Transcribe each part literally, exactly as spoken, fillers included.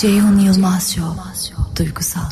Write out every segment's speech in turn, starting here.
Ceyhun Yılmaz Show. Duygusal.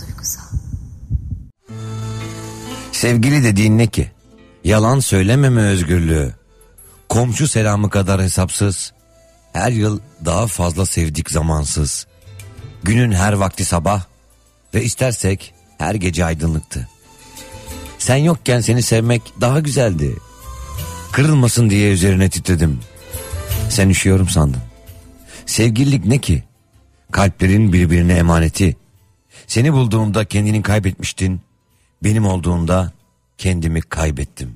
Sevgili dediğin ne ki? Yalan söylememe özgürlüğü. Komşu selamı kadar hesapsız. Her yıl daha fazla sevdik zamansız. Günün her vakti sabah ve istersek her gece aydınlıktı. Sen yokken seni sevmek daha güzeldi. Kırılmasın diye üzerine titredim. Sen üşüyorum sandın. Sevgililik ne ki? Kalplerin birbirine emaneti. Seni bulduğumda kendini kaybetmiştin. Benim olduğunda kendimi kaybettim.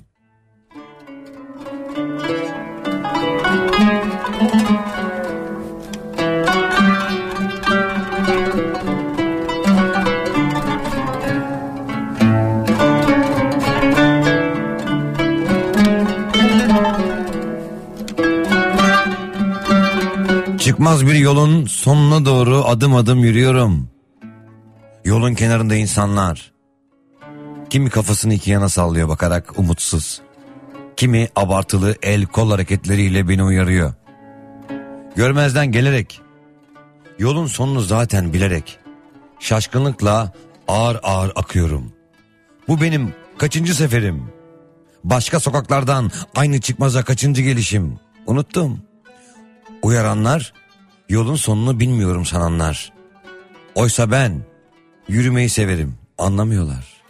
Çıkmaz bir yolun sonuna doğru adım adım yürüyorum. Yolun kenarında insanlar. Kimi kafasını iki yana sallıyor bakarak umutsuz. Kimi abartılı el kol hareketleriyle beni uyarıyor. Görmezden gelerek, yolun sonunu zaten bilerek, şaşkınlıkla ağır ağır akıyorum. Bu benim kaçıncı seferim? Başka sokaklardan aynı çıkmaza kaçıncı gelişim? Unuttum. Uyaranlar, yolun sonunu bilmiyorum sananlar. Oysa ben yürümeyi severim, anlamıyorlar.